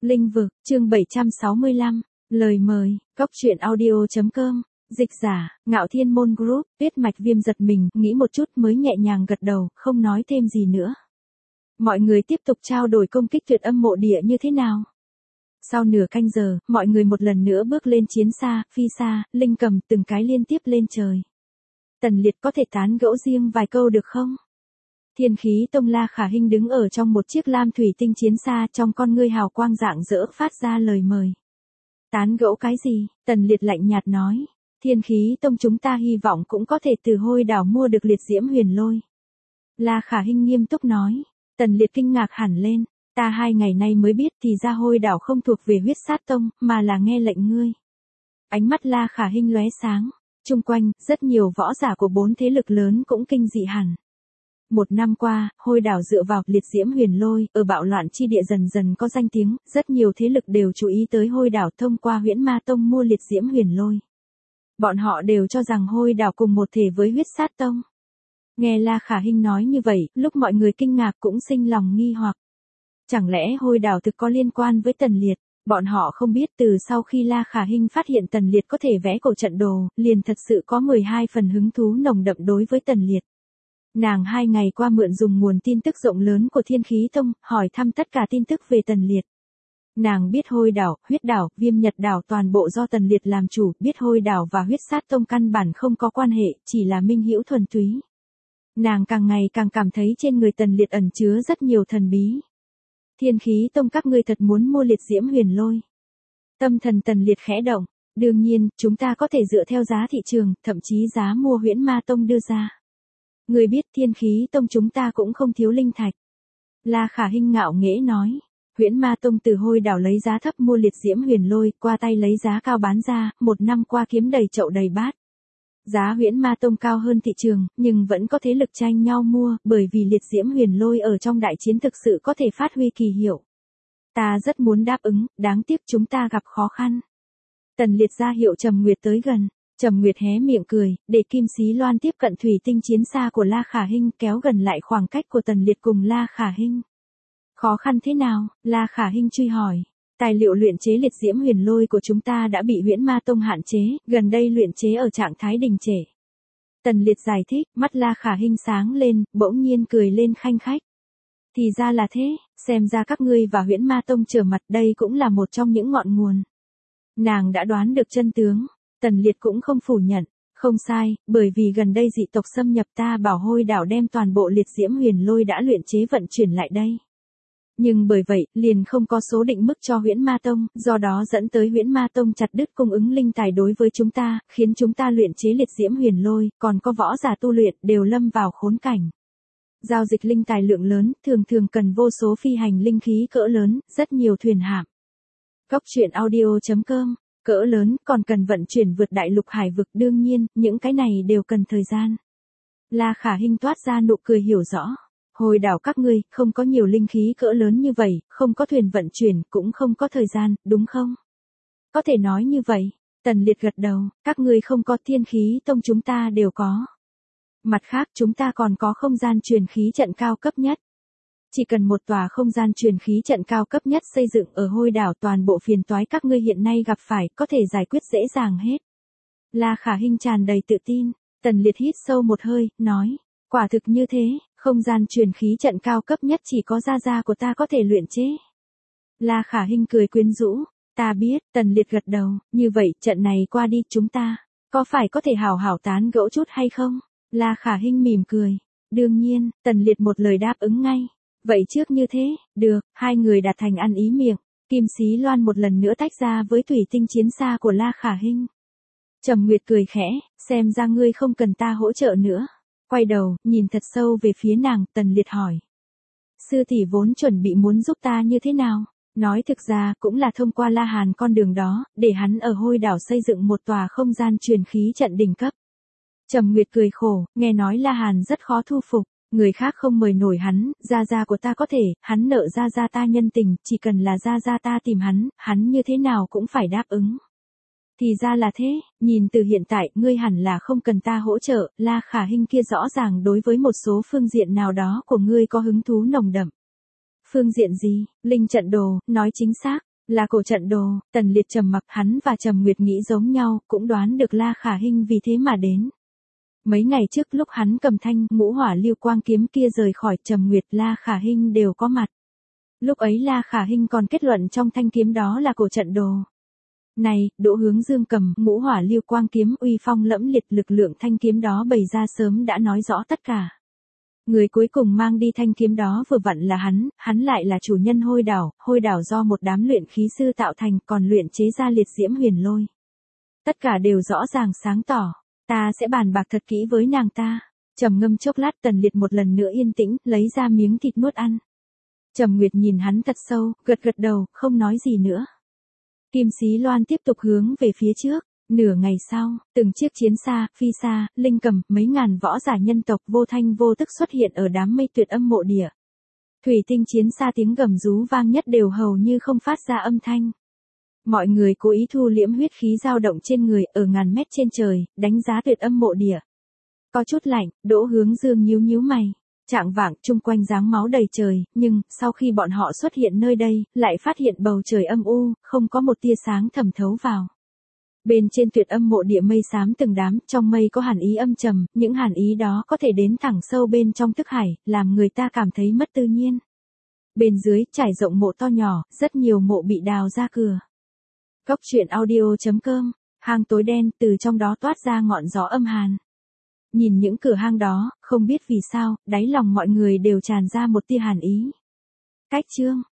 Linh vực, chương 765, lời mời, cóc truyện audio.com, dịch giả, Ngạo Thiên Môn Group, Tuyết Mạch Viêm giật mình, nghĩ một chút mới nhẹ nhàng gật đầu, không nói thêm gì nữa. Mọi người tiếp tục trao đổi công kích tuyệt âm mộ địa như thế nào. Sau nửa canh giờ, mọi người một lần nữa bước lên chiến xa, phi xa, linh cầm từng cái liên tiếp lên trời. Tần Liệt có thể tán gẫu riêng vài câu được không? Thiên Khí Tông La Khả Hinh đứng ở trong một chiếc lam thủy tinh chiến xa, trong con ngươi hào quang rạng rỡ phát ra lời mời. Tán gẫu cái gì? Tần Liệt lạnh nhạt nói. Thiên Khí Tông chúng ta hy vọng cũng có thể từ Hôi Đảo mua được liệt diễm huyền lôi. La Khả Hinh nghiêm túc nói. Tần Liệt kinh ngạc hẳn lên. Ta 2 ngày nay mới biết thì ra Hôi Đảo không thuộc về Huyết Sát Tông, mà là nghe lệnh ngươi. Ánh mắt La Khả Hinh lóe sáng. Chung quanh, rất nhiều võ giả của 4 thế lực lớn cũng kinh dị hẳn. 1 năm qua, Hôi Đảo dựa vào liệt diễm huyền lôi, ở bạo loạn chi địa dần dần có danh tiếng, rất nhiều thế lực đều chú ý tới Hôi Đảo thông qua Huyễn Ma Tông mua liệt diễm huyền lôi. Bọn họ đều cho rằng Hôi Đảo cùng một thể với Huyết Sát Tông. Nghe La Khả Hinh nói như vậy, lúc mọi người kinh ngạc cũng sinh lòng nghi hoặc. Chẳng lẽ Hôi Đảo thực có liên quan với Tần Liệt? Bọn họ không biết từ sau khi La Khả Hinh phát hiện Tần Liệt có thể vẽ cổ trận đồ, liền thật sự có 12 phần hứng thú nồng đậm đối với Tần Liệt. Nàng 2 ngày qua mượn dùng nguồn tin tức rộng lớn của Thiên Khí Tông, hỏi thăm tất cả tin tức về Tần Liệt. Nàng biết Hôi Đảo, Huyết Đảo, Viêm Nhật Đảo toàn bộ do Tần Liệt làm chủ, biết Hôi Đảo và Huyết Sát Tông căn bản không có quan hệ, chỉ là minh hữu thuần túy. Nàng càng ngày càng cảm thấy trên người Tần Liệt ẩn chứa rất nhiều thần bí. Thiên Khí Tông các ngươi thật muốn mua liệt diễm huyền lôi. Tâm thần Tần Liệt khẽ động, đương nhiên, chúng ta có thể dựa theo giá thị trường, thậm chí giá mua Huyễn Ma Tông đưa ra. Người biết Thiên Khí Tông chúng ta cũng không thiếu linh thạch. La Khả Hinh ngạo nghễ nói. Huyễn Ma Tông từ Hôi Đảo lấy giá thấp mua liệt diễm huyền lôi, qua tay lấy giá cao bán ra, 1 năm qua kiếm đầy chậu đầy bát. Giá Huyễn Ma Tông cao hơn thị trường, nhưng vẫn có thế lực tranh nhau mua, bởi vì liệt diễm huyền lôi ở trong đại chiến thực sự có thể phát huy kỳ hiệu. Ta rất muốn đáp ứng, đáng tiếc chúng ta gặp khó khăn. Tần Liệt ra hiệu Trầm Nguyệt tới gần. Trầm Nguyệt hé miệng cười, để Kim Xí Loan tiếp cận thủy tinh chiến xa của La Khả Hinh, kéo gần lại khoảng cách của Tần Liệt cùng La Khả Hinh. Khó khăn thế nào? La Khả Hinh truy hỏi. Tài liệu luyện chế liệt diễm huyền lôi của chúng ta đã bị Huyễn Ma Tông hạn chế, gần đây luyện chế ở trạng thái đình trệ. Tần Liệt giải thích, mắt La Khả Hinh sáng lên, bỗng nhiên cười lên khanh khách. Thì ra là thế, xem ra các ngươi và Huyễn Ma Tông trở mặt, đây cũng là một trong những ngọn nguồn. Nàng đã đoán được chân tướng. Tần Liệt cũng không phủ nhận, không sai, bởi vì gần đây dị tộc xâm nhập ta bảo Hôi Đảo đem toàn bộ liệt diễm huyền lôi đã luyện chế vận chuyển lại đây. Nhưng bởi vậy, liền không có số định mức cho Huyễn Ma Tông, do đó dẫn tới Huyễn Ma Tông chặt đứt cung ứng linh tài đối với chúng ta, khiến chúng ta luyện chế liệt diễm huyền lôi, còn có võ giả tu luyện đều lâm vào khốn cảnh. Giao dịch linh tài lượng lớn, thường thường cần vô số phi hành linh khí cỡ lớn, rất nhiều thuyền hạm. Cóc truyện audio.com. Cỡ lớn còn cần vận chuyển vượt đại lục hải vực, đương nhiên, những cái này đều cần thời gian. La Khả Hinh toát ra nụ cười hiểu rõ. Hôi Đảo các ngươi, không có nhiều linh khí cỡ lớn như vậy, không có thuyền vận chuyển, cũng không có thời gian, đúng không? Có thể nói như vậy. Tần Liệt gật đầu, các ngươi không có, Thiên Khí Tông chúng ta đều có. Mặt khác chúng ta còn có không gian truyền khí trận cao cấp nhất. Chỉ cần một tòa không gian truyền khí trận cao cấp nhất xây dựng ở Hôi Đảo, toàn bộ phiền toái các ngươi hiện nay gặp phải có thể giải quyết dễ dàng hết. La Khả Hinh tràn đầy tự tin. Tần Liệt hít sâu một hơi, nói. Quả thực như thế, không gian truyền khí trận cao cấp nhất chỉ có gia của ta có thể luyện chế. La Khả Hinh cười quyến rũ. Ta biết, Tần Liệt gật đầu, như vậy trận này qua đi chúng ta, có phải có thể hào hảo tán gẫu chút hay không? La Khả Hinh mỉm cười. Đương nhiên, Tần Liệt một lời đáp ứng ngay. Vậy trước như thế, được, 2 người đạt thành ăn ý miệng. Kim Xí Loan một lần nữa tách ra với thủy tinh chiến xa của La Khả Hinh. Trầm Nguyệt cười khẽ, xem ra ngươi không cần ta hỗ trợ nữa. Quay đầu, nhìn thật sâu về phía nàng, Tần Liệt hỏi. Sư tỷ vốn chuẩn bị muốn giúp ta như thế nào? Nói thực ra cũng là thông qua La Hàn con đường đó, để hắn ở Hôi Đảo xây dựng một tòa không gian truyền khí trận đỉnh cấp. Trầm Nguyệt cười khổ, nghe nói La Hàn rất khó thu phục. Người khác không mời nổi hắn, gia của ta có thể, hắn nợ gia ta nhân tình, chỉ cần là gia ta tìm hắn như thế nào cũng phải đáp ứng. Thì ra là thế, nhìn từ hiện tại, ngươi hẳn là không cần ta hỗ trợ, La Khả Hinh kia rõ ràng đối với một số phương diện nào đó của ngươi có hứng thú nồng đậm. Phương diện gì? Linh trận đồ, nói chính xác. Là cổ trận đồ. Tần Liệt trầm mặc, hắn và Trầm Nguyệt nghĩ giống nhau, cũng đoán được La Khả Hinh vì thế mà đến. Mấy ngày trước lúc hắn cầm thanh ngũ hỏa lưu quang kiếm kia rời khỏi, Trầm Nguyệt, La Khả Hinh đều có mặt. Lúc ấy La Khả Hinh còn kết luận trong thanh kiếm đó là cổ trận đồ. Này, Đỗ Hướng Dương cầm ngũ hỏa lưu quang kiếm, uy phong lẫm liệt, lực lượng thanh kiếm đó bày ra sớm đã nói rõ tất cả. Người cuối cùng mang đi thanh kiếm đó vừa vặn là hắn lại là chủ nhân hôi đảo do một đám luyện khí sư tạo thành, còn luyện chế ra liệt diễm huyền lôi. Tất cả đều rõ ràng sáng tỏ, ta sẽ bàn bạc thật kỹ với nàng ta. Trầm ngâm chốc lát, Tần Liệt một lần nữa yên tĩnh, lấy ra miếng thịt nuốt ăn. Trầm Nguyệt nhìn hắn thật sâu, gật đầu, không nói gì nữa. Kim Xí Loan tiếp tục hướng về phía trước. Nửa ngày sau, từng chiếc chiến xa, phi xa, linh cầm, mấy ngàn võ giả nhân tộc vô thanh vô tức xuất hiện ở đám mây tuyệt âm mộ địa. Thủy tinh chiến xa tiếng gầm rú vang nhất đều hầu như không phát ra âm thanh. Mọi người cố ý thu liễm huyết khí dao động trên người, ở ngàn mét trên trời, đánh giá tuyệt âm mộ địa. Có chút lạnh, Đỗ Hướng Dương nhíu mày. Trạng vạng, chung quanh giáng máu đầy trời, nhưng, sau khi bọn họ xuất hiện nơi đây, lại phát hiện bầu trời âm u, không có một tia sáng thẩm thấu vào. Bên trên tuyệt âm mộ địa mây xám từng đám, trong mây có hàn ý âm trầm, những hàn ý đó có thể đến thẳng sâu bên trong thức hải, làm người ta cảm thấy mất tự nhiên. Bên dưới, trải rộng mộ to nhỏ, rất nhiều mộ bị đào ra cửa. Cốc truyện audio.com, hang tối đen, từ trong đó toát ra ngọn gió âm hàn. Nhìn những cửa hang đó, không biết vì sao, đáy lòng mọi người đều tràn ra một tia hàn ý. Cách chương